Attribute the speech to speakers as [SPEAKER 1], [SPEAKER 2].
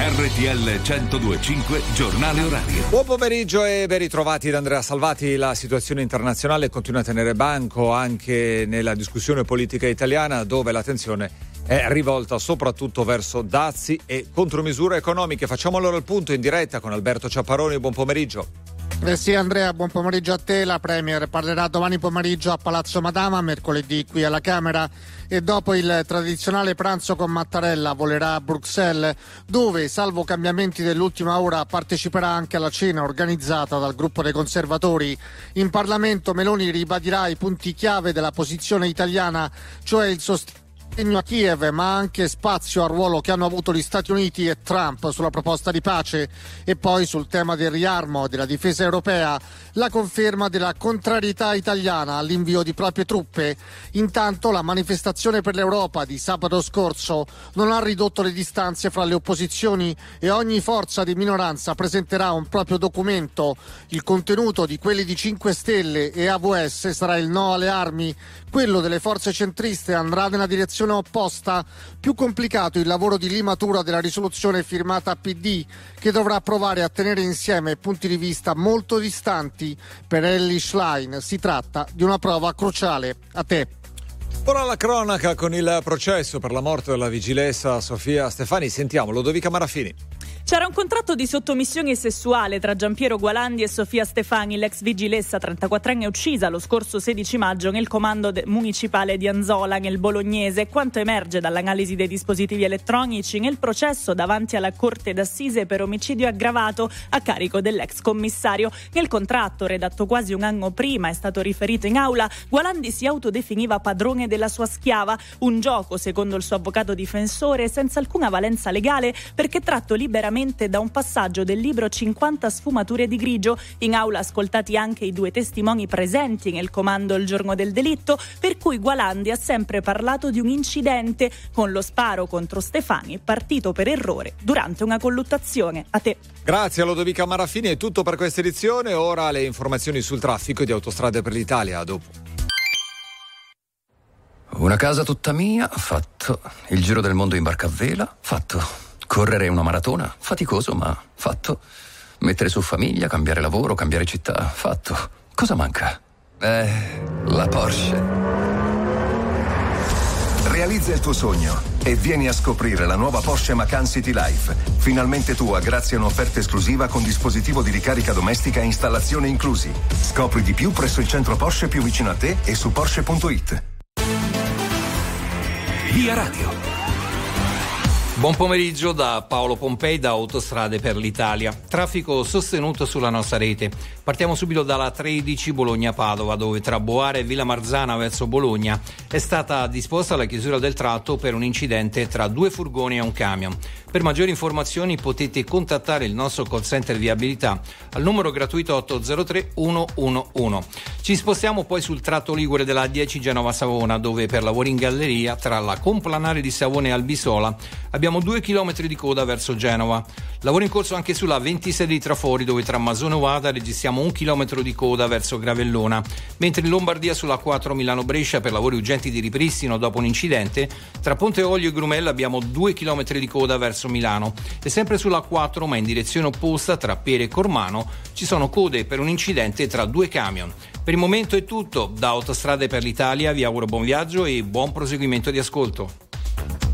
[SPEAKER 1] RTL 102.5 Giornale Orario.
[SPEAKER 2] Buon pomeriggio e ben ritrovati da Andrea Salvati. La situazione internazionale continua a tenere banco anche nella discussione politica italiana, dove l'attenzione è rivolta soprattutto verso dazi e contromisure economiche. Facciamo allora il punto in diretta con Alberto Ciapparoni. Buon pomeriggio.
[SPEAKER 3] Sì Andrea, buon pomeriggio a te. La Premier parlerà domani pomeriggio a Palazzo Madama, mercoledì qui alla Camera, e dopo il tradizionale pranzo con Mattarella volerà a Bruxelles, dove, salvo cambiamenti dell'ultima ora, parteciperà anche alla cena organizzata dal gruppo dei conservatori. In Parlamento Meloni ribadirà i punti chiave della posizione italiana, cioè il sostegno a Kiev, ma anche spazio al ruolo che hanno avuto gli Stati Uniti e Trump sulla proposta di pace, e poi sul tema del riarmo e della difesa europea la conferma della contrarietà italiana all'invio di proprie truppe. Intanto la manifestazione per l'Europa di sabato scorso non ha ridotto le distanze fra le opposizioni e ogni forza di minoranza presenterà un proprio documento. Il contenuto di quelli di 5 Stelle e AVS sarà il no alle armi, quello delle forze centriste andrà nella direzione opposta. Più complicato il lavoro di limatura della risoluzione firmata a PD, che dovrà provare a tenere insieme punti di vista molto distanti. Per Elly Schlein si tratta di una prova cruciale. A te.
[SPEAKER 2] Ora la cronaca con il processo per la morte della vigilessa Sofia Stefani. Sentiamo Lodovica Marafini.
[SPEAKER 4] C'era un contratto di sottomissione sessuale tra Giampiero Gualandi e Sofia Stefani, l'ex vigilessa 34enne uccisa lo scorso 16 maggio nel comando municipale di Anzola, nel Bolognese. Quanto emerge dall'analisi dei dispositivi elettronici nel processo davanti alla Corte d'Assise per omicidio aggravato a carico dell'ex commissario. Nel contratto, redatto quasi un anno prima, è stato riferito in aula, Gualandi si autodefiniva padrone della sua schiava, un gioco, secondo il suo avvocato difensore, senza alcuna valenza legale, perché tratto liberamente da un passaggio del libro 50 sfumature di grigio. In aula ascoltati anche i 2 testimoni presenti nel comando il giorno del delitto, per cui Gualandi ha sempre parlato di un incidente con lo sparo contro Stefani partito per errore durante una colluttazione. A te.
[SPEAKER 2] Grazie a Lodovica Marafini, è tutto per questa edizione. Ora le informazioni sul traffico di Autostrade per l'Italia. A dopo.
[SPEAKER 5] Una casa tutta mia, fatto. Il giro del mondo in barca a vela, fatto. Correre una maratona, faticoso ma fatto. Mettere su famiglia, cambiare lavoro, cambiare città, fatto. Cosa manca? La Porsche.
[SPEAKER 6] Realizza il tuo sogno e vieni a scoprire la nuova Porsche Macan City Life. Finalmente tua grazie a un'offerta esclusiva con dispositivo di ricarica domestica e installazione inclusi. Scopri di più presso il centro Porsche più vicino a te e su Porsche.it.
[SPEAKER 1] Via Radio.
[SPEAKER 7] Buon pomeriggio da Paolo Pompei da Autostrade per l'Italia. Traffico sostenuto sulla nostra rete. Partiamo subito dalla 13 Bologna-Padova, dove tra Boara e Villa Marzana verso Bologna è stata disposta la chiusura del tratto per un incidente tra 2 furgoni e un camion. Per maggiori informazioni potete contattare il nostro call center viabilità al numero gratuito 803 111. Ci spostiamo poi sul tratto ligure della 10 Genova-Savona, dove per lavori in galleria tra la Complanare di Savona e Albisola abbiamo 2 chilometri di coda verso Genova. Lavoro in corso anche sulla 26 di Trafori, dove tra Masone e Ovada registriamo 1 chilometro di coda verso Gravellona, mentre in Lombardia sulla 4 Milano-Brescia per lavori urgenti di ripristino dopo un incidente tra Ponte Olio e Grumella abbiamo 2 chilometri di coda verso Milano, e sempre sulla 4 ma in direzione opposta tra Pere e Cormano ci sono code per un incidente tra 2 camion. Per il momento è tutto. Da Autostrade per l'Italia vi auguro buon viaggio e buon proseguimento di ascolto.